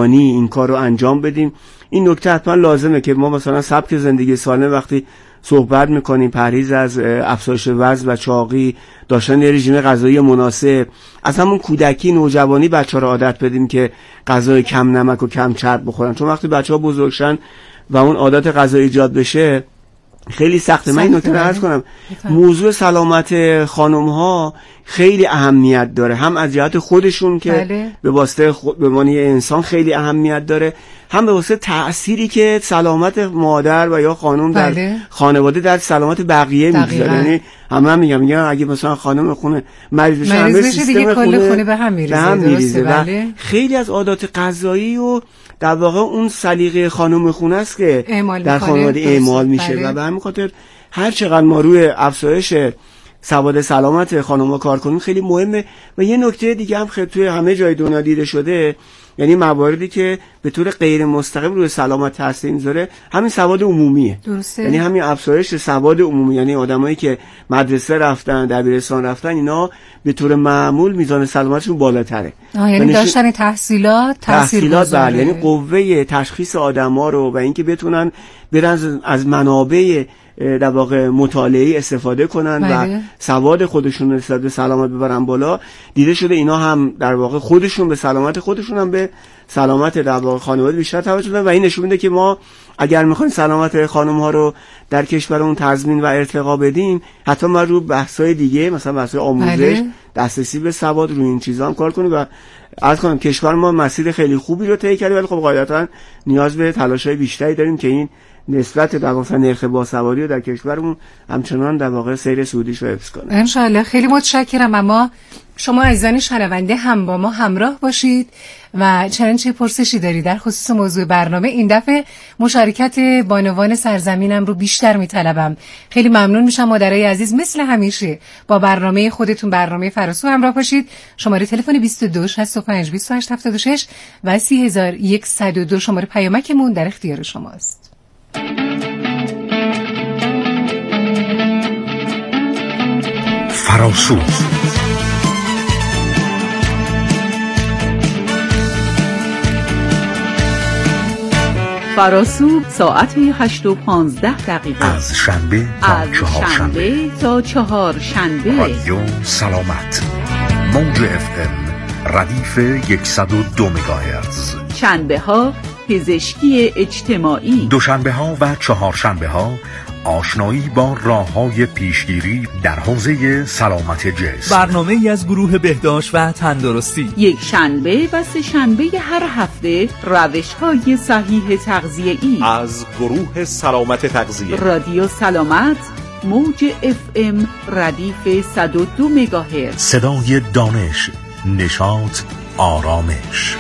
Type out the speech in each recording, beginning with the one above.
این کار رو انجام بدیم. این نکته حتما لازمه که ما مثلا سبک زندگی سالم وقتی صحبت میکنیم، پرهیز از افزایش وزن و چاقی، داشتن یه رژیم غذایی مناسب، از همون کودکی نوجوانی بچه‌ها رو عادت بدیم که غذای کم نمک و کم چرب بخورن، چون وقتی بچه‌ها بزرگ شن و اون عادت غذایی ایجاد بشه خیلی سخته. من این نکته رو عرض کنم، موضوع سلامت خانم ها خیلی اهمیت داره، هم از جهت خودشون که به واسطه به معنی انسان خیلی اهمیت داره، هم به واسطه تأثیری که سلامت مادر و یا خانم در خانواده در سلامت بقیه میگذاره. یعنی همه میگم اگه مثلا خانم خونه مریض بشه همه سیستم خونه به هم میریزه. خیلی از عادات غذایی و در واقع اون سلیقه خانم خونه است که در خانواده اعمال میشه و به همین خاطر هر چقدر ما روی افزایش سواد سلامت خانم‌ها کار کنیم خیلی مهمه. و یه نکته دیگه هم خیلی توی همه جای دنیا دیده شده، یعنی مواردی که به طور غیر مستقیم روی سلامت تاثیر میذاره همین سواد عمومیه. یعنی همین افزایش سواد عمومی، یعنی آدمایی که مدرسه رفتن، دبیرستان رفتن، اینا به طور معمول میزان سلامتشون بالاتره. یعنی داشتن تحصیلات بله، یعنی قوه تشخیص آدما رو و اینکه بتونن برن از منابع در واقع مطالعه‌ای استفاده کنن و سواد خودشون نسبت به سلامت ببرن بالا، دیده شده اینا هم در واقع خودشون به سلامت خودشون هم به سلامت در واقع خانواده بیشتر توجه دارن و این نشون میده که ما اگر میخوایم سلامت خانم ها رو در کشورمون تضمین و ارتقا بدیم، حتما ما رو بحث‌های دیگه مثلا بحث‌های آموزش، دسترسی به سواد، روی این چیزا هم کار کنیم. و عرض کنم کشور ما مسیر خیلی خوبی رو طی کرده، ولی خب قاعدتاً نیاز به تلاش‌های بیشتری داریم که این نسبت در واقع نرخ باسوادی رو در کشورمون همچنان در واقع سیر سعودیش رو حفظ کنه. ان شاء الله. خیلی متشکرم. اما شما عزیزان شنونده هم با ما همراه باشید و چنانچه پرسشی داری در خصوص موضوع برنامه، این دفعه مشارکت بانوان سرزمینم رو بیشتر میطلبم. خیلی ممنون میشم مادرای عزیز مثل همیشه با برنامه خودتون، برنامه فراسو همراه باشید. شماره تلفن 22 65 28 76 و 3102 شماره پیامکمون در اختیار شماست. فراسو فراسو ساعت 8:15 از شنبه تا چهارشنبه. رادیو سلامت، موج FM ردیف 102 مگاهرتز. شنبه ها پزشکی اجتماعی، دوشنبه ها و چهارشنبه ها آشنایی با راه‌های پیشگیری در حوزه سلامت جسم. برنامه‌ای از گروه بهداشت و تندرستی. یک شنبه و سه شنبه هر هفته روش‌های صحیح تغذیه‌ای از گروه سلامت تغذیه. رادیو سلامت، موج FM ردیف 102 مگاهرتز. صدای دانش، نشاط، آرامش.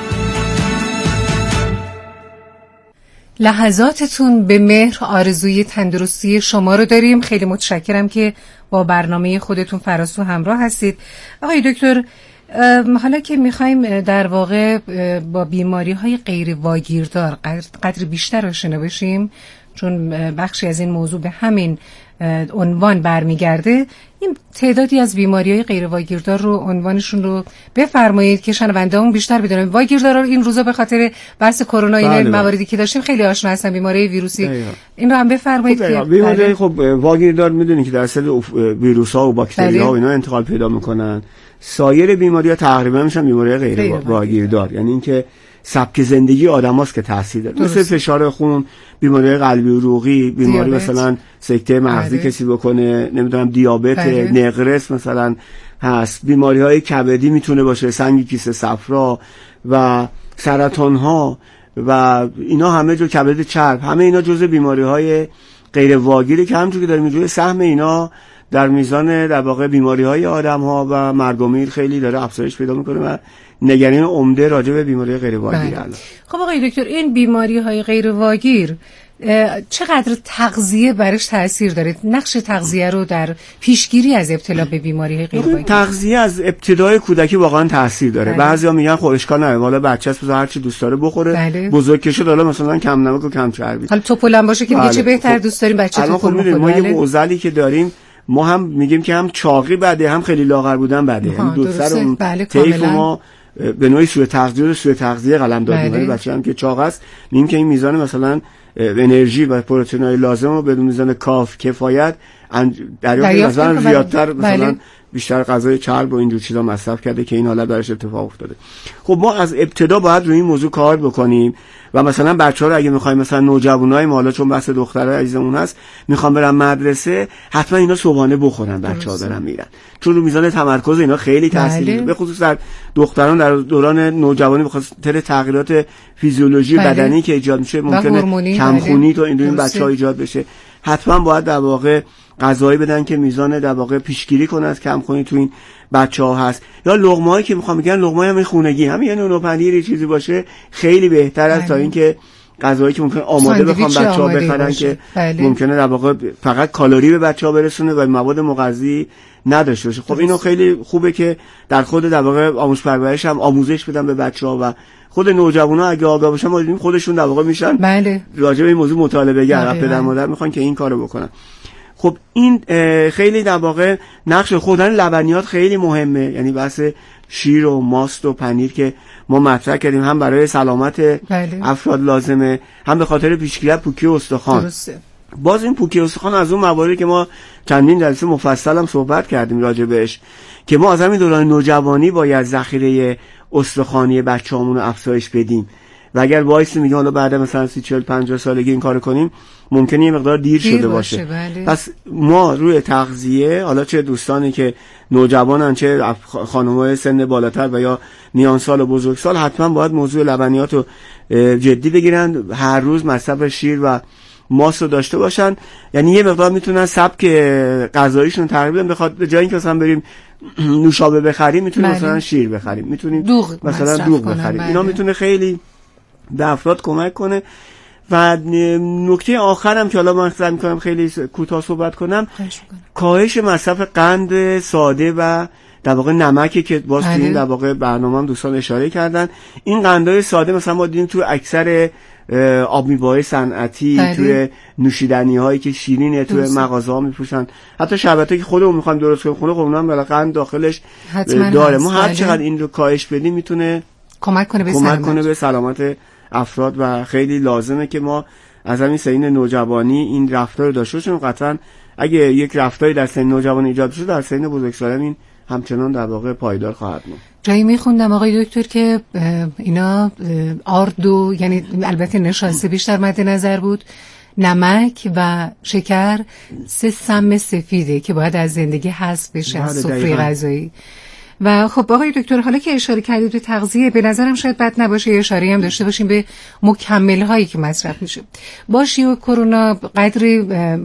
لحظاتتون به مهر آرزوی تندرستی شما رو داریم. خیلی متشکرم که با برنامه خودتون فراسو همراه هستید. آقای دکتر، حالا که میخوایم در واقع با بیماری‌های غیر واگیردار قدر بیشتر آشنا بشیم، چون بخشی از این موضوع به همین عنوان برمیگرده، این تعدادی از بیماری‌های غیر واگیردار رو عنوانشون رو بفرمایید که شنونده‌مون بیشتر بدونن. واگیردار این روزا به خاطر بحث کرونا این مواردی که داشتیم خیلی آشنا هستن، بیماری ویروسی. این رو هم بفرمایید که بیماری خب واگیردار میدونید که درصد ویروس‌ها و باکتری‌ها و اینا انتقال پیدا میکنن. سایر بیماری‌ها تقریبا میشن بیماری غیر واگیردار، یعنی اینکه سبک زندگی آدماست که تاثیر داره، مثل فشار خون، بیماری قلبی و عروقی، بیماری مثلا سکته مغزی کسی بکنه، نمیدونم دیابت، نقرس مثلا هست، بیماری‌های کبدی میتونه باشه، سنگ کیسه صفرا و سرطان‌ها و اینا همه جو، کبد چرب، همه اینا جزء بیماری‌های غیر واگیره که همونجوری که داریم می‌بینیم سهم اینا در میزان در واقع بیماری‌های آدم‌ها و مرگ و میر خیلی داره افزایش پیدا می‌کنه و نگرانی عمده راجع به بیماری غیر واگیر. خب آقای دکتر، این بیماری‌های غیر واگیر چقدر تغذیه برش تأثیر داره؟ نقش تغذیه رو در پیشگیری از ابتلا به بیماری‌های غیر واگیر. تغذیه از ابتدای کودکی واقعا تأثیر داره. بعضیا میگن خب اشکال نداره، والا بچه‌ست بذار هر چی دوست داره بخوره، بزرگ که شد حالا مثلا کم نمک و کم چربی. حالا توپلم باشه که میگه چه بهتر دوست داریم بچه توپل بخوره. ما یه معضلی که داریم، ما هم میگیم که هم چاقی بده هم خیلی لاغر بودن بده، یعنی دو سر اون طیف ما به نوعی سوء تغذیه قلمداد می‌کنیم. بچه هم که چاق است میگیم که این میزان مثلا انرژی و پروتئین‌های لازم رو بدون میزان کفایت دریافت مثلا زیادتر مثلا بیشتر غذای چرب و اینجور چیزا مصرف کرده که این حالت براش اتفاق افتاده. خب ما از ابتدا باید روی این موضوع کار بکنیم و مثلا بچه‌ها رو اگه می‌خوایم مثلا نوجوانای ما، حالا چون بحث دخترای عزیزمون هست، میخوام برن مدرسه، حتما اینا صبحانه بخورن بچه‌ها دارن میرن، چون رو میزان تمرکز اینا خیلی تاثیر میذاره، به خصوص در دختران در دوران نوجوانی به خاطر تغییرات فیزیولوژی بدنی که ایجاد میشه، ممکنه کمخونی تو این بچه‌ها ایجاد بشه. حتما باید در واقع غذایی بدن که میزان در واقع پیشگیری کنه از کمخونی تو این بچه‌ها هست. یا لقمه‌ای که میخوام بگن لقمه‌ای هم خونگی، همین یعنی نون و پنیر چیزی باشه خیلی بهتر است تا اینکه غذایی که ممکنه آماده بخوام بچه‌ها بخرن که ممکنه در واقع فقط کالری به بچه‌ها برسونه و مواد مغذی نداشته باشه. خب اینو خیلی خوبه که در خود در واقع آموزش پرورش هم آموزش بدن به بچه‌ها و خود نوجوانا اگه آگاه باشن ما دیدیم خودشون در واقع میشن راجع به این موضوع مطالبه گر، پدر مادر میخوان که این کارو بکنن. خب این خیلی در واقع نقش خوردن لبنیات خیلی مهمه، یعنی بحث شیر و ماست و پنیر که ما مطرح کردیم هم برای سلامت افراد لازمه، هم به خاطر پیشگیری از پوکی استخوان. درسته. باز این پوکی استخوان از اون مواردی که ما چندین جلسه مفصل هم صحبت کردیم راجع بهش که ما از همین دوران نوجوانی باید ذخیره استخوانی بچه‌هامون رو افزایش بدیم و اگر وایس میگه حالا بعد مثلا 30-40-50 سالگی این کارو کنیم ممکنه یه مقدار دیر شده باشه. پس ما روی تغذیه، حالا چه دوستانی که نوجوانن چه خانم‌های سن بالاتر و یا میان سال و بزرگسال، حتما باید موضوع لبنیات رو جدی بگیرن، هر روز مصرف شیر و ماست رو داشته باشن. یعنی یه مقدار میتونن سبک غذاییشون تغییر بدن، بخاطر به جای اینکه مثلا بریم نوشابه بخریم میتونیم مثلا شیر بخریم، میتونیم مثلا دوغ بخریم. اینا میتونه خیلی به افراد کمک کنه. و نکته آخرم که حالا من سعی می‌کنم خیلی کوتاه صحبت کنم، کاهش مصرف قند ساده و در واقع نمکی که باز توی در واقع برنامه هم دوستان اشاره کردن. این قندهای ساده مثلا ما دیدیم تو اکثر آب میوه‌های صنعتی، توی نوشیدنی‌هایی که شیرینه توی مغازه‌ها می‌فروشن، حتی شربتایی که خودمون می‌خوایم درست کنیم خونه، خب اونها هم بالاخره قند داخلش داره. ما هر چقدر این رو کاهش بدیم میتونه کمک کنه به سلامت افراد و خیلی لازمه که ما از همین سن نوجوانی این رفتار رو داشته باشیم. قطعا اگه یک رفتاری در سن نوجوانی ایجاد بشه در سن بزرگسالان این همچنان در واقع پایدار خواهد موند. جایی میخوندم آقای دکتر که اینا آردو، یعنی البته نشاسته بیشتر مد نظر بود، نمک و شکر 3 سم سفیده که باید از زندگی حذف بشه از سفره غذایی. و خب آقای دکتر حالا که اشاره کردید به تغذیه، به نظرم شاید بد نباشه اشاره هم داشته باشیم به مکمل هایی که مصرف میشه. با شیوع کرونا قدری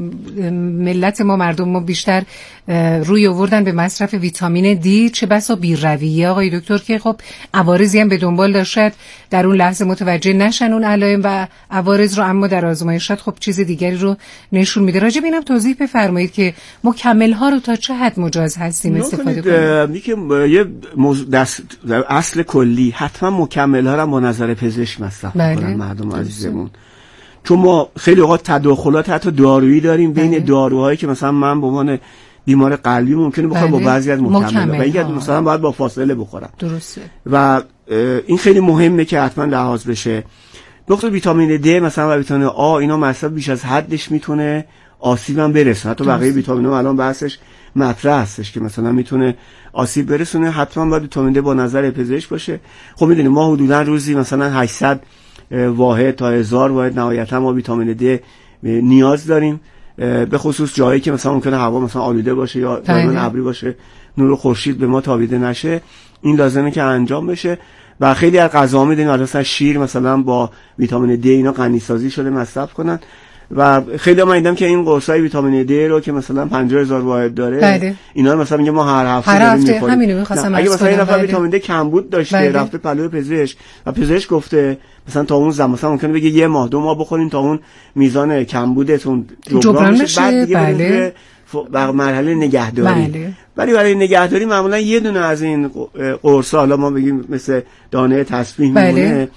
ملت ما، مردم ما بیشتر روی آوردن به مصرف ویتامین دی، چه بسا بی‌رویه آقای دکتر که خب عوارضی هم به دنبال داشت، در اون لحظه متوجه نشن اون علائم و عوارض رو، اما در آزمایشات خب چیز دیگری رو نشون میده. راجع به اینم توضیح بفرمایید که مکمل ها رو تا چه حد مجاز هستیم استفاده کنیم؟ یه اصل کلی حتما مکمل ها رو با نظر پزشک مصرف کنن مردم عزیزمون، چون ما خیلی اوقات تداخلات حتی دارویی داریم بین داروهایی که مثلا من به عنوان بیمار قلبی ممکنه بخورم با بعضی از مکمل‌ها و اینکه مثلا باید با فاصله بخورم. درسته. و این خیلی مهمه که حتما لحاظ بشه. نقطه ویتامین دی مثلا و ویتامین آ، اینا مصرف بیش از حدش میتونه آسیب هم برسونه. حتی بقیه ویتامین‌ها الان بحثش مطرح هستش که مثلا میتونه آسیب برسونه. حتما باید ویتامین دی با نظر پزشک باشه. خب میدونیم ما حدودا روزی مثلا 800 واحد تا 1000 واحد نهایتا ما ویتامین دی نیاز داریم، به خصوص جایی که مثلا ممکنه هوا مثلا آلوده باشه یا دائما ابری باشه، نور خورشید به ما تابیده نشه، این لازمه که انجام بشه. و خیلی از غذاها میدونیم مثلا شیر مثلا با ویتامین دی اینا غنی سازی شده مصرف کنن و خیلی من دیدم که این قرصای ویتامین دی رو که مثلا 50000 واحد داره اینا مثلا میگه ما هر هفته داریم می‌خوریم. اگه مثلا این نفر ویتامین دی کمبود داشته رفته پلوی پزشک و پزشک گفته مثلا تا اون زمان مثلا ممکنه بگه 1 ماه 2 ماه بخورین تا اون میزان کمبودتون جبران بشه، بعد دیگه بر مرحله نگهداری. ولی برای نگهداری معمولا یه دونه از این قرصا، حالا ما بگیم مثل دانه تسبیح میمونه،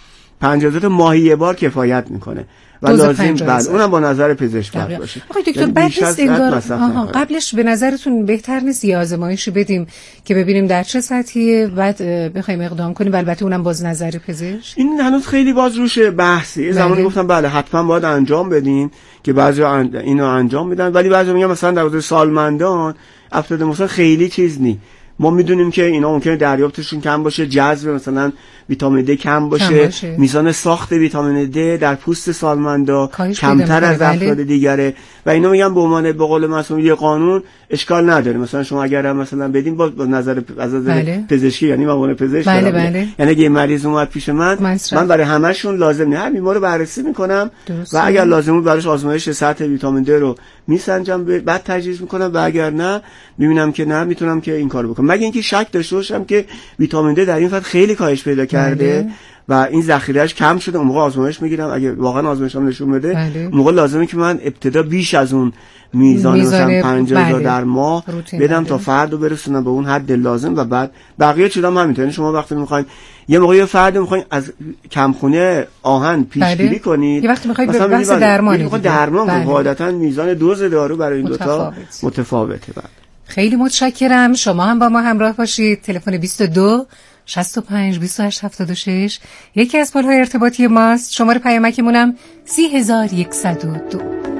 50 ماهی یه بار کفایت میکنه و لازم بعد اونم با نظر پزشک باشه. آقای دکتر بعد نیست انگار قبلش به نظرتون بهتر نیست یه آزمایشی بدیم که ببینیم در چه سطحیه بعد بخوایم اقدام کنیم، البته اونم باز نظر پزشک؟ این هنوز خیلی باز روش بحثی. زمانی گفتم بله حتما باید انجام بدین که بعضی اینو انجام میدن، ولی بعضی میگن مثلا در حوزه سالمندان افراد مثلا خیلی چیز نی. ما میدونیم که اینا ممکنه دریافتشون کم باشه، جذب مثلا ویتامین د کم باشه. میزان ساخت ویتامین د در پوست سالمندا کمتر از افراد دیگره و اینا میگن به عنوان به قول معصوم یه قانون اشکال نداره. مثلا شما اگر مثلا بدین با نظر از نظر پزشکی، یعنی من عنوان پزشک یعنی اگه مریض اومد پیش من برای همشون لازم نه، همین ما رو بررسی میکنم و اگر لازم بود براش آزمایش سطح ویتامین د رو میسنجم، بعد تجویز میکنم و اگر نه میبینم که نه میتونم که این کارو بکنم، مگه اینکه شک داشته باشم که ویتامین د در این فصل خیلی کاهش پیدا کرده و این ذخیرهش کم شده. اون موقع آزمایش میگیرم، اگه واقعا آزمایشم نشون بده اون موقع لازمه که من ابتدا بیش از اون میزان مثلا 50,000 در ماه بدم تا فرد رو برسونم به اون حد لازم و بعد بقیه چیزا هم همینطوره. شما وقتی میخواین یه موقع یه فرد میخواین از کمخونی آهن پیشگیری کنید، یه وقتی میخواید به بحث درمان قاعدتا میزان دوز دارو برای این دوتا متفاوته. خیلی متشکرم. شما هم با ما همراه باشید. تلفن 22 65 28 76 یکی از پل‌های ارتباطی ماست. شماره پیامکمونم 30102.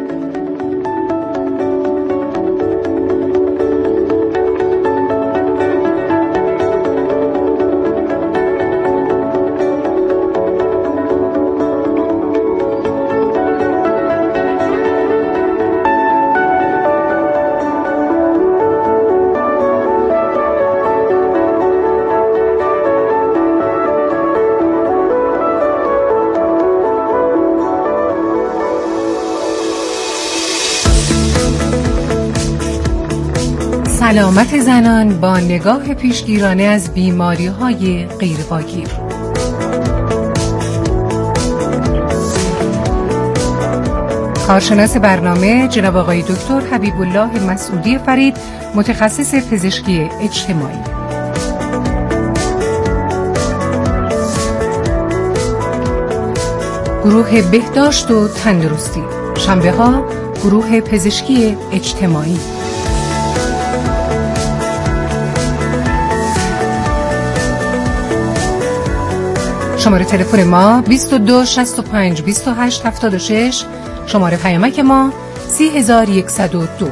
سلامت زنان با نگاه پیشگیرانه از بیماری‌های غیرواگیر. کارشناس برنامه جناب آقای دکتر حبیب الله مسعودی فرید، متخصص پزشکی اجتماعی. گروه بهداشت و تندرستی، شنبه‌ها گروه پزشکی اجتماعی. شماره تلفن ما 22 65 28 76، شماره پیامک ما 30102.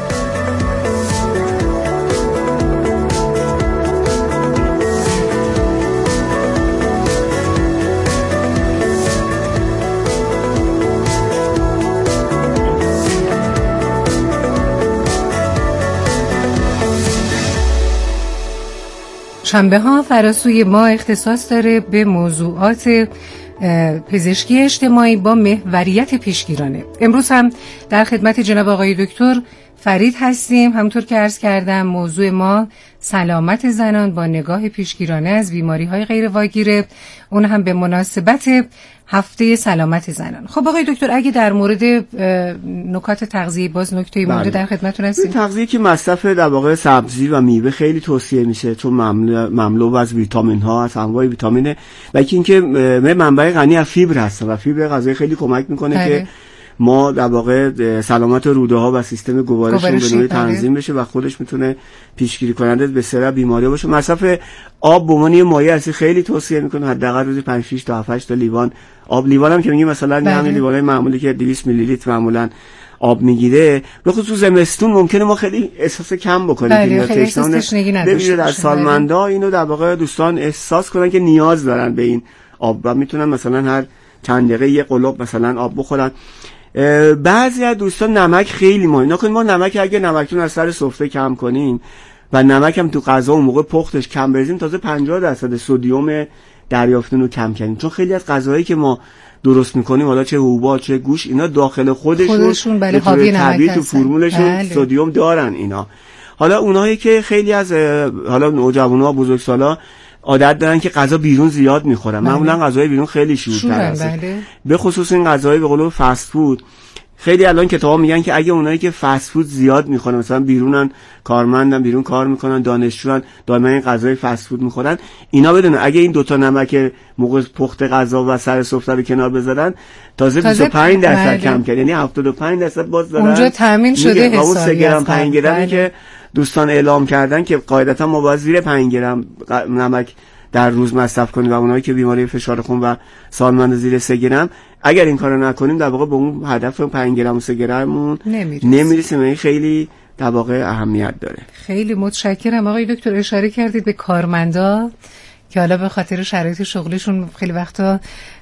شنبه ها فراسوی ما اختصاص داره به موضوعات پزشکی اجتماعی با محوریت پیشگیرانه. امروز هم در خدمت جناب آقای دکتر فرید هستیم. همونطور که عرض کردم موضوع ما سلامت زنان با نگاه پیشگیرانه از بیماری‌های غیرواگیره، اون هم به مناسبت هفته سلامت زنان. خب آقای دکتر اگه در مورد نکات تغذیه باز نکته مونده در خدمتتون هستیم. تغذیه که مصرف در واقع سبزی و میوه خیلی توصیه میشه چون مملو از ویتامین ها، از انواع ویتامینه و اینکه منبع غنی از فیبر هست و فیبر غذایی خیلی کمک میکنه که ما در واقع سلامت روده ها و سیستم گوارشمون به نوعی تنظیم بشه و خودش میتونه پیشگیری کننده به سری بیماری باشه. مصرف آب به عنوان مایع اصلی خیلی توصیه میکنه، حداقل روزی 5 6 تا 7 تا لیوان آب. لیوان هم که میگیم مثلا همین لیوانای معمولی که 200 میلی لیتر معمولا آب میگیره، به خصوص زمستون ممکنه ما خیلی احساس کم بکنیم که تشنگی نداشته در سالمندا اینو در واقع دوستان احساس کنن که نیاز دارن به این آب و میتونن مثلا هر چند دقیقه یه قلوب مثلا آب بخورن. بعضی از دوستان نمک خیلی مهم نکنید. ما نمک اگه نمکتون از سر سفره کم کنیم و نمک هم تو غذا اون موقع پختش کم بریزیم، تازه 50% سدیم دریافتون رو کم کنیم، چون خیلی از غذاهایی که ما درست میکنیم حالا چه حبوبات چه گوشت اینا داخل خودشون بله حاوی نمک تو فرمولشون سدیم دارن اینا. حالا اونایی که خیلی از حالا نوجوانا بزرگسالا عادت دارن که غذا بیرون زیاد میخورن، معمولا غذای بیرون خیلی شورتر هست، به خصوص این غذای به قول فست فود خیلی الان کتابا میگن که اگه اونایی که فست فود زیاد میخورن، مثلا بیرونن، کارمندن، بیرون کار میکنن، دانشجوان، دائما این غذای فست فود میخورن، اینا بدونن اگه این دوتا نمک موقع پخت غذا و سر سفره رو کنار بذارن تازه 25% کم کرد، یعنی 75% باز دارن اونجا تامین شده حسابی. 3 گرم 5 گرمی بله. که دوستان اعلام کردن که قاعدتا ما باید زیر 5 گرم نمک در روز مصرف کنیم و اونایی که بیماری فشار خون و سالمند زیر 3 گرم، اگر این کارو نکنیم در واقع به اون هدف 5 گرم و 3 گرممون نمیرسیم. این خیلی در واقع اهمیت داره. خیلی متشکرم آقای دکتر. اشاره کردید به کارمندا که حالا به خاطر شرایط شغلیشون خیلی وقتا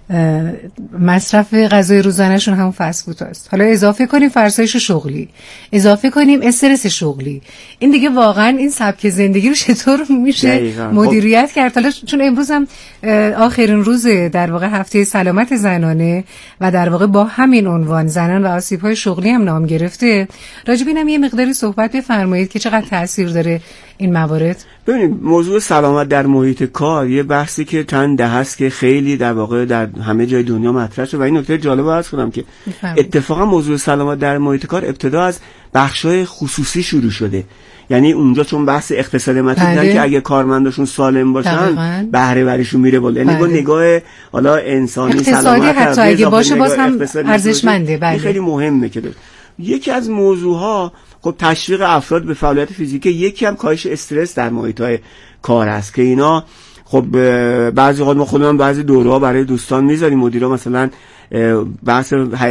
مصرف غذای روزانه‌شون هم فست فود است. حالا اضافه کنیم فرسایش شغلی، اضافه کنیم استرس شغلی، این دیگه واقعا این سبک زندگی رو چطور میشه مدیریت کرد؟ حالا چون امروز هم آخرین روز در واقع هفته سلامت زنانه و در واقع با همین عنوان زنان و آسیب‌های شغلی هم نام گرفته، راجع به اینم یه مقداری صحبت بفرمایید که چقدر تأثیر داره این موارد. ببینید موضوع سلامت در محیط کار یه بحثی که چند دهه است که خیلی در واقع در همه جای دنیا مطرح شده و این نکته جالب عرض کنم که اتفاقا موضوع سلامت در محیط کار ابتدا از بخش‌های خصوصی شروع شده. یعنی اونجا چون بحث اقتصاد دیدن که اگه کارمنداشون سالم باشن بهره وریشون میره بالا، یعنی با نگاه حالا انسانی سلامت حتی اگه باشه باز هم ارزشمنده. این خیلی مهمه که یکی از موضوعها خب تشویق افراد به فعالیت فیزیکی، یکی هم کاهش استرس در محیط‌های کار است که اینا خب بعضی وقت ما خودمون بعضی دوره‌ها برای دوستان میذاریم، مدیرا مثلا بحث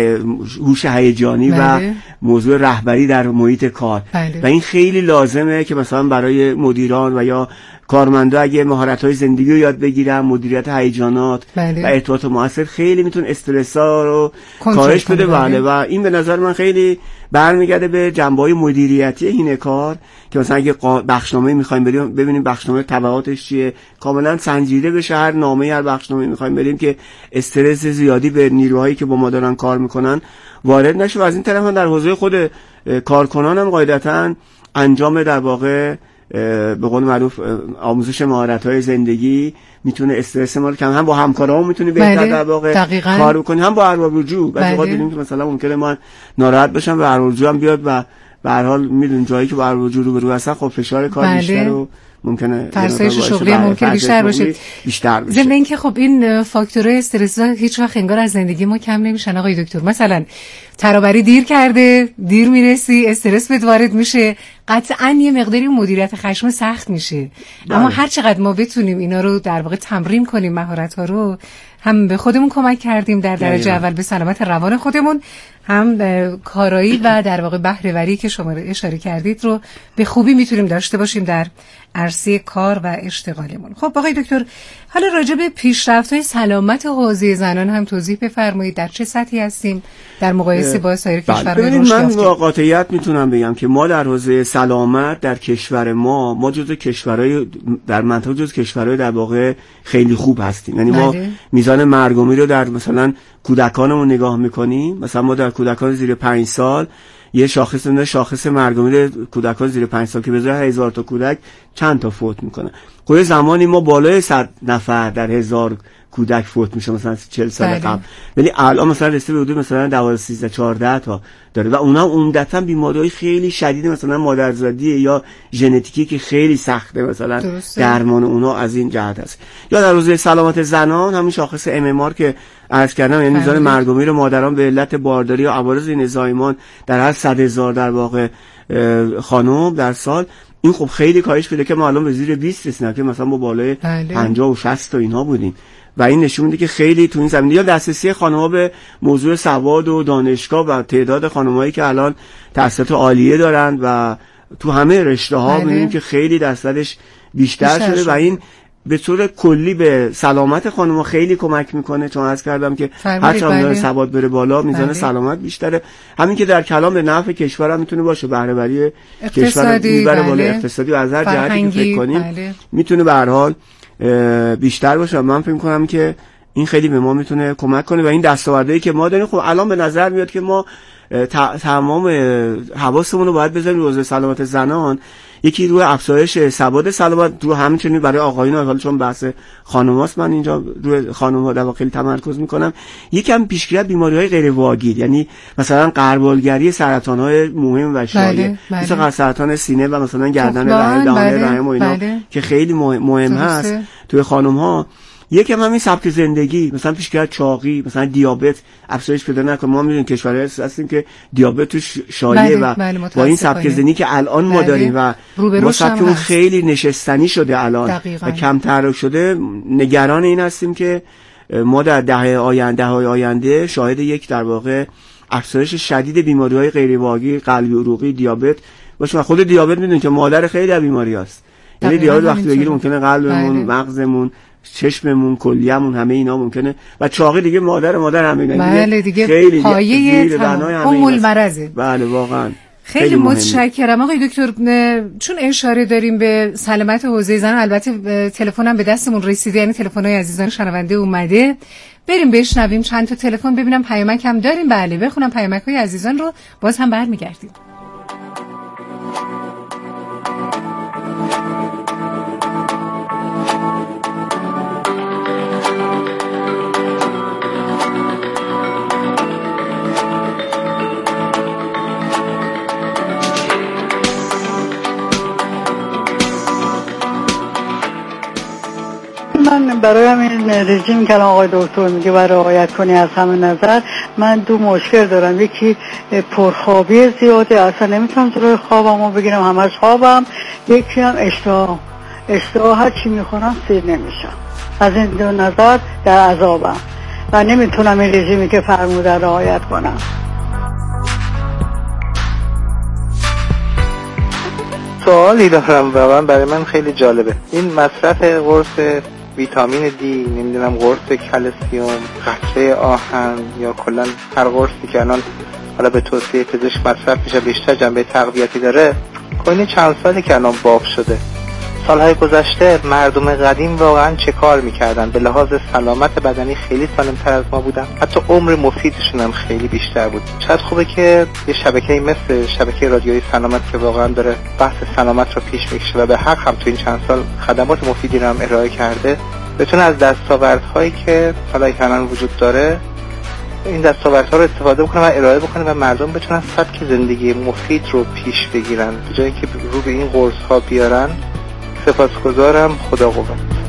هوش هیجانی و موضوع رهبری در محیط کار و این خیلی لازمه که مثلا برای مدیران و یا کارمندا اگه مهارت‌های زندگی رو یاد بگیرن، مدیریت هیجانات و ارتباط مؤثر خیلی میتونه استرس‌ها رو کاهش بده. بله و این به نظر من خیلی برمیگرده به جنبه‌های مدیریتی این کار که مثلا اگه بخشنامه می‌خوایم بریم ببینیم بخشنامه تبعاتش چیه، کاملا سنجیده بشه هر نامه هر بخشنامه می‌خوایم بریم که استرس زیادی به نیروهایی که با ما دارن کار می‌کنن وارد نشه. و از این طرف هم در حوزه خود کارکنان هم قاعدتاً انجام در واقع به قول معروف آموزش مهارت‌های زندگی میتونه استرس ما رو کم، هم با همکارامون میتونه بهتر در واقع کار بکنیم، هم با ارباب رجوع. بعضی وقت دیدیم که مثلا ممکنه ما ناراحت بشن و ارباب رجوع هم بیاد و به هر حال میدون جایی که با ارباب رجوع رو هستن خب فشار کار بیشتر و ممکنه فرسایش شغلی ممکن بیشتر باشه. ضمن اینکه خب این فاکتورهای استرس‌ها هیچ وقت انگار از زندگی ما کم نمیشن آقای دکتر. مثلا ترابری دیر کرده، دیر میرسی، استرس بهت وارد میشه، قطعاً یه مقداری مدیریت خشم سخت میشه. اما هر چقدر ما بتونیم اینا رو در واقع تمرین کنیم، مهارت‌ها رو، هم به خودمون کمک کردیم در درجه اول به سلامت روان خودمون، هم کارایی و در واقع بهره‌وری که شما اشاره کردید رو به خوبی میتونیم داشته باشیم در عرصه کار و اشتغالمون. خب آقای دکتر، حالا راجع به پیشرفت‌های سلامت حوزه زنان هم توضیح بفرمایید. در چه سطحی هستیم در مقایسه با سایر کشورهای رشد یافته؟ من با قاطعیت میتونم بگم که ما در حوزه سلامت در کشور ما جزو کشورهای در منطقه جزو کشورهای در واقع خیلی خوب هستیم. یعنی ما میزان مرگ و میر رو در مثلا کودکانمون نگاه میکنیم، مثلا ما در کودکان زیر 5 سال یه شاخص مرگ و میر کودکان زیر 5 سال که به ازای 1000 تا کودک چند تا فوت میکنه. خب زمانی ما بالای 100 نفر در 1000 کودک فوت میشه مثلا 40 سال قبل، ولی الان مثلا رسیده به حدود مثلا 12 13 14 تا داره و اونها عمدتاً بیماریهای خیلی شدید مثلا مادرزادی یا ژنتیکی که خیلی سخته، مثلا درمان اونها از این جهت است. یا در حوزه سلامت زنان همین شاخص MMR که عرض کردم، یعنی میزان مرگ و میر مادران به علت بارداری یا عوارض این زایمان در هر 100,000 در واقع خانم در سال، این خب خیلی کاهش پیدا که ما الان به زیر 20 رسیدیم که مثلا ما بالای 50 و 60 تا اینها بودیم و این نشون میده که خیلی تو این زمینه یا دسترسی خانم‌ها به موضوع سواد و دانشگاه و تعداد خانم‌هایی که الان تحصیلات عالیه دارن و تو همه رشته‌ها می‌بینیم که خیلی درصدش بیشتر شده و این به طور کلی به سلامت خانم‌ها خیلی کمک میکنه. چون عرض کردم که هر چقدر میزان سواد بره بالا میزان سلامت بیشتره. همین که در کلام به نفع کشور هم میتونه باشه، بهره‌وری کشور میبره بالا، اقتصادی و از هر جهتی که فکر کنیم میتونه به هر حال بیشتر باشه. من فکر می‌کنم که این خیلی به ما میتونه کمک کنه و این دستاوردهایی که ما داریم خب الان به نظر میاد که ما تمام حواسمون رو باید بذاریم روی سلامت زنان. یکی روی افزایش ثبات سلامت رو همچنین برای آقایون، حالا چون بحث خانم‌هاست من اینجا روی خانم‌ها در واقع خیلی تمرکز می‌کنم. یکم پیشگیری از بیماری‌های غیر واگیر، یعنی مثلا غربالگری سرطان‌های مهم و شایع مثل سرطان سینه و مثلا گردن رحم، دهان رحم و اینا که خیلی مهم هست توی خانم‌ها. یکم همین سبک زندگی، مثلا پیشگیری چاقی، مثلا دیابت افزایش پیدا نکنه. ما می‌دونیم کشورهای هستیم که دیابت توش شایع و با این سبک زندگی که الان ما داریم و ما سبکمون خیلی نشستنی شده الان و کم تحرک شده، نگران این هستیم که ما در دهه‌های آینده شاهد یک در واقع افزایش شدید بیماری‌های غیر واگیر، قلبی، عروقی، دیابت باشیم. خود دیابت می‌دونید که مادر خیلی از بیماری‌هاست. یعنی دیابت وقتی بگیره ممکنه قلبمون، مغزمون، چشممون، کلیه‌مون، همه اینا ممکنه. و چاقی دیگه مادر همه اینا. بله دیگه خیلی پایه ام المرض. بله واقعا. خیلی متشکرم آقای دکتر. چون اشاره داریم به سلامت حوزه زن، البته تلفنم به دستمون رسیده، یعنی تلفن‌های عزیزان شنونده اومده، بریم بشنویم چند تا تلفن ببینم پیامک هم داریم. بله بخونم پیامک‌های عزیزان رو، باز هم برمیگردیم. من برای همین رژیم که آقای دکتر میگه باید رعایت کنی از همه نظر، من دو مشکل دارم. یکی پرخوابی زیاده، اصلا نمیتونم جلوی خوابمو بگیرم، همش خوابم. یکی هم اشتها هر چی میخورم سیر نمیشم. از این دو نظر در عذابم و نمیتونم این رژیمی که فرموده رعایت کنم. سوالی دارم واقعا برای من خیلی جالبه. این مصرف قرص ویتامین دی، نمیدونم قرص کلسیوم، قطره آهن یا کلا هر قرصی که الان حالا به توصیه پزشک مصرف میشه بیشتر جنبه تقویتی داره، این چند سالی که الان باب شده. سالهای گذشته مردم قدیم واقعا چه کار میکردن؟ به لحاظ سلامت بدنی خیلی سالمتر از ما بودن، حتی عمر مفیدشون هم خیلی بیشتر بود. چقدر خوبه که یه شبکه‌ای مثل شبکه رادیویی سلامت که واقعا داره بحث سلامت رو پیش میکشه و به حق هم تو این چند سال خدمات مفیدی رو هم ارائه کرده، بتونه از دستاوردهایی که حالا الان وجود داره این دستاوردها رو استفاده بکنه و ارائه بکنه و مردم بتونن سبک زندگی مفید رو پیش بگیرن به جایی که رو به این قرص‌ها بیارن. سپاسگزارم. خدا قوت.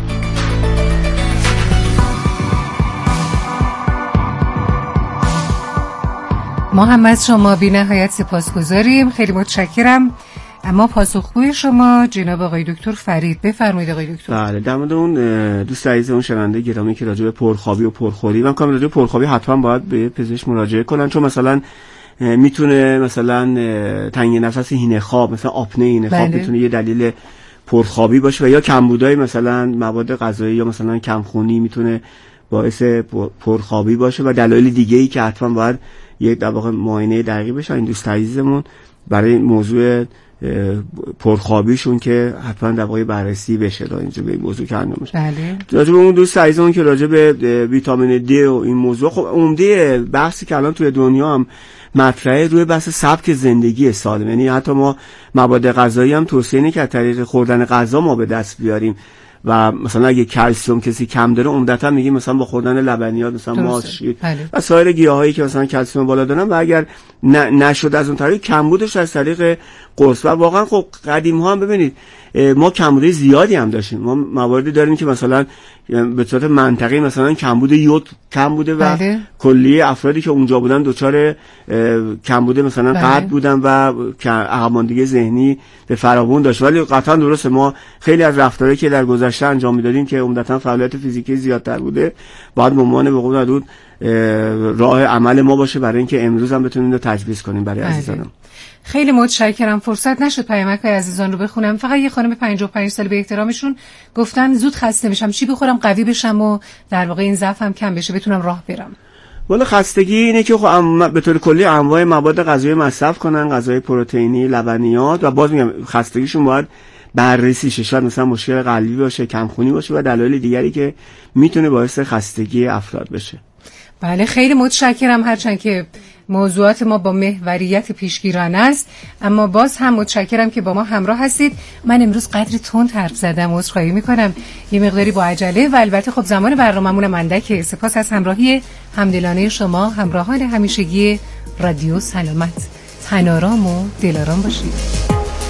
ما هم از شما بی نهایت سپاسگزاریم، خیلی متشکرم. اما پاسخگوی شما جناب آقای دکتر فرید، بفرمایید آقای دکتر. بله، در مورد اون دوست عزیز اون شنونده گرامی که راجع به پرخوابی و پرخوری، من میگم راجع به پرخوابی حتما باید به پزشک مراجعه کنن، چون مثلا میتونه مثلا تنگی نفس هینه خواب، مثلا آپنه هینه خواب میتونه یه دلیل پرخوابی باشه، و یا کمبودای مثلا مواد غذایی یا مثلا کمخونی میتونه باعث پرخوابی باشه و دلایل دیگه ای که حتما باید یک در واقع معاینه دقیقی بشه. این دوست عزیزمون برای موضوع پرخوابیشون که حتما در واقع بررسی بشه تا اینجا به این موضوع که انجام بشه. بله. راجع به اون دوست عزیزمون که راجع به ویتامین دی و این موضوع، خب عمده بحثی که الان توی دنیا هم مطرحه روی بحث سبک زندگی سالم، یعنی حتی ما مواد غذایی هم توصیه اینه که از طریق خوردن غذا ما به دست بیاریم و مثلا اگه کلسیم کسی کم داره عمدتا میگیم مثلا با خوردن لبنیات مثلا ماست، شیر و سایر گیاهایی که مثلا کلسیم بالا دارن، و اگر نشد از اون طریق کمبودش از طریق قرص. و واقعا خب قدیم ها هم ببینید ما کمبود زیادی هم داشتیم، ما مواردی داریم که مثلا به صورت منطقی مثلا کمبود یود کم بوده و کلی افرادی که اونجا بودن دچار کمبود مثلا قد بودن و عقب‌ماندگی ذهنی به فراوون داشت. ولی قطعا درسته ما خیلی از رفتارهایی که در گذشته انجام میدادیم که عمدتاً فعالیت فیزیکی زیادتر بوده باید به عنوان به قول معروف راه عمل ما باشه برای اینکه امروز هم بتونیم رو تجویز کنیم برای عزیزانم. خیلی متشکرم. فرصت نشد پیامک‌های عزیزان رو بخونم. فقط یه خانم 55 ساله به احترامشون گفتن زود خسته میشم، چی بخورم قوی بشم و در واقع این ضعفم کم بشه بتونم راه برم. والا خستگی اینه که خب به طور کلی انواع مواد غذایی مصرف کنن، غذای پروتئینی، لبنیات، و باز میگم خستگیشون باید بررسی شه. شاید مثلا مشکل قلبی باشه، کمخونی باشه و دلایل دیگری که میتونه باعث خستگی افراد بشه. بله خیلی متشکرم، هرچند که موضوعات ما با محوریت پیشگیرانه است، اما باز هم متشکرم که با ما همراه هستید. من امروز قدری تند حرف زدم، عذرخواهی میکنم، یه مقداری با عجله و البته خب زمان برنامه‌مون اندکه. سپاس از همراهی همدلانه شما، همراهان همیشگی رادیو سلامت. تن‌آرام و دلارام باشید.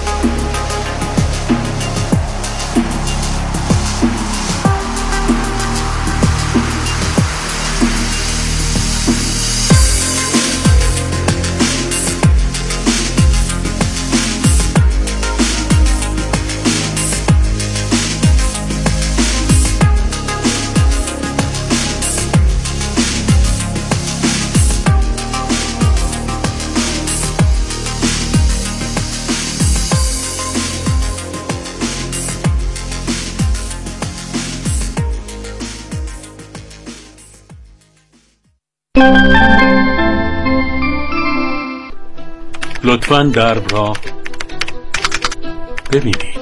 لطفاً درب را ببینید.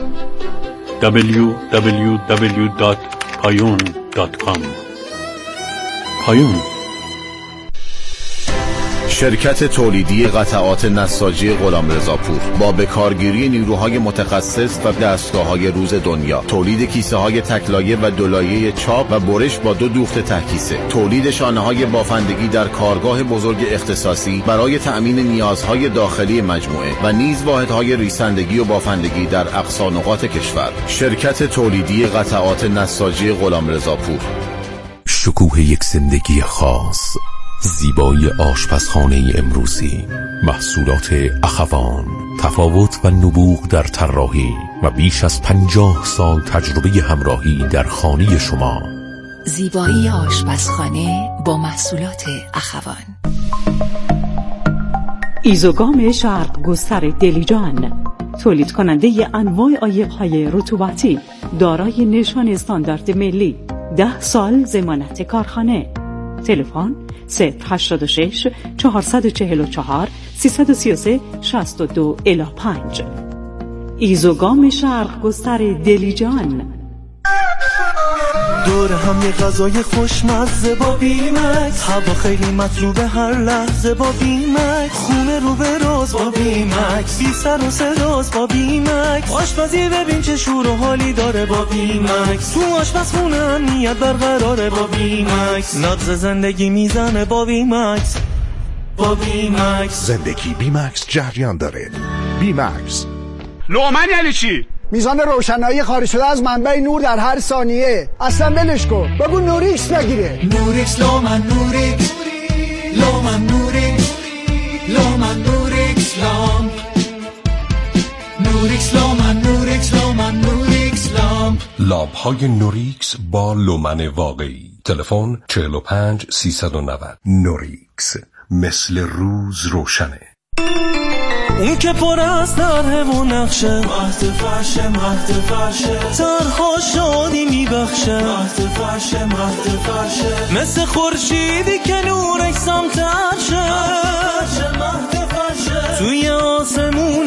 www.payun.com پایون، شرکت تولیدی قطعات نساجی غلامرضاپور با بکارگیری نیروهای متخصص و دستگاه‌های روز دنیا، تولید کیسه‌های تک‌لایه و دولایه چاپ و برش با 2 دوخت ته‌کیسه، تولید شانه‌های بافندگی در کارگاه بزرگ اختصاصی برای تأمین نیازهای داخلی مجموعه و نیز واحدهای ریسندگی و بافندگی در اقصا نقاط کشور. شرکت تولیدی قطعات نساجی غلامرضاپور. شکوه یک زندگی خاص، زیبایی آشپزخانه امروزی، محصولات اخوان، تفاوت و نبوغ در طراحی و بیش از 50 سال تجربه همراهی در خانه شما. زیبایی آشپزخانه با محصولات اخوان. ایزوگام شرق گستر دلیجان، تولید کننده انواع عایق‌های رطوبتی، دارای نشان استاندارد ملی، 10 سال ضمانت کارخانه. تلفن 086 444 333 62 الی 5. ایزوگام شرق گستر دلیجان. دور هم یه غذای خوشمزه با بیمکس، هوا خیلی مطلوبه هر لحظه با بیمکس، خونه رو به راز با بیمکس، بی سر و صداست با بیمکس، آشپزی ببین چه شور و حالی داره با بیمکس، تو آشپزخونه امنیت برقراره با بیمکس، نبض زندگی میزنه با بیمکس، با بیمکس. زندگی بیمکس جریان داره. بیمکس. لومن یعنی چی؟ میزان روشنایی خارج شده از منبع نور در هر ثانیه. اصلا ولش کن، بگو نوریکس بگیره. نوریکس لومن، نوریکس لومن، نوریکس لومن، نوریکس لام، نوریکس لومن، نوریکس لومن، نوریکس لام. لامپ های نوریکس با لومن واقعی. تلفن 45 390. نوریکس، مثل روز روشنه. اون که پر از طرح و نقشه، مهد فرشه، مهد فرشه، طرحها شادی میبخشه، مهد فرشه، مهد فرشه، مثل خورشیدی که نورش سمت عرشه، مهد فرشه، توی آسمون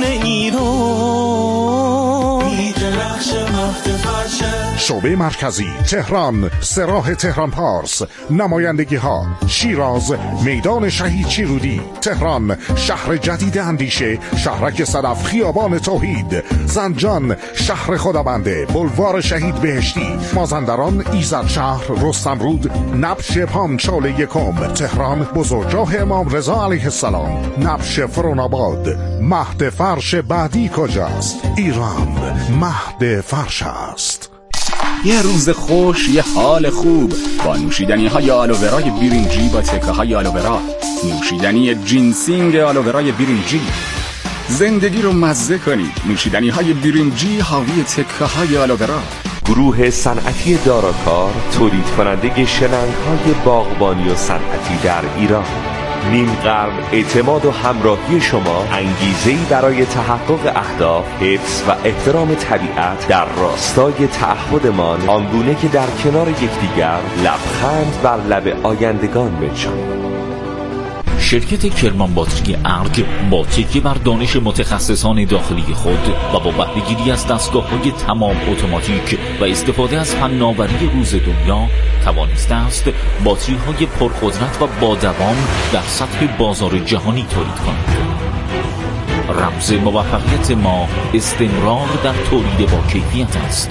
ایران میدرخشه، مهد فرشه. شعبه مرکزی تهران، سراح تهران پارس، نمایندگی ها شیراز، میدان شهید چیرودی، تهران، شهر جدید اندیشه، شهرک صدف، خیابان توحید، زنجان، شهر خدابنده، بلوار شهید بهشتی، مازندران، ایزدشهر، رستمرود، نبش پامچال یکم، تهران، بزرگراه امام رضا علیه السلام، نبش فروناباد. مهد فرش بعدی کجاست؟ ایران مهد فرش است. یه روز خوش، یه حال خوب با نوشیدنی های آلوورای برنجی با تکه های آلوورا، نوشیدنی جینسینگ آلوورای برنجی. زندگی رو مزه کنید. نوشیدنی های برنجی حاوی تکه های آلوورا. گروه صنعتی داراکار، تولید کننده شننگ های باغبانی و صنعتی در ایران. نیم قرن اعتماد و همراهی شما، انگیزه‌ای برای تحقق اهداف، حفظ و احترام طبیعت در راستای تعهدمان، آنگونه که در کنار یکدیگر لبخند بر لب آیندگان بنشانیم. شرکت کرمان باتری ارگ با تکیه بر دانش متخصصان داخلی خود و با بهره‌گیری از دستگاه‌های تمام اتوماتیک و استفاده از فناوری روز دنیا توانسته است باتری‌های پرقدرت و با دوام در سطح بازار جهانی تولید کند. رمز موفقیت ما استمرار در تولید با کیفیت است.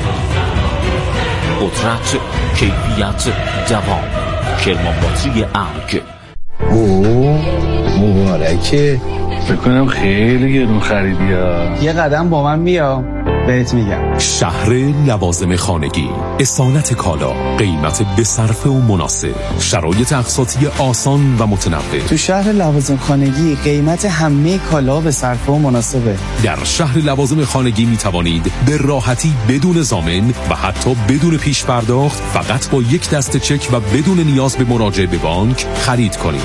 قدرت، کیفیت، دوام. کرمان باتری ارگ. مبارکه. فکر کنم خیلی گرون خریدی ها. یه قدم با من بیا بهت میگم. شهر لوازم خانگی، اصالت کالا، قیمت به صرفه و مناسب، شرایط اقساطی آسان و متنوع. تو شهر لوازم خانگی قیمت همه کالا به صرفه و مناسبه. در شهر لوازم خانگی می توانید به راحتی بدون ضامن و حتی بدون پیش پرداخت فقط با یک دسته چک و بدون نیاز به مراجعه به بانک خرید کنید.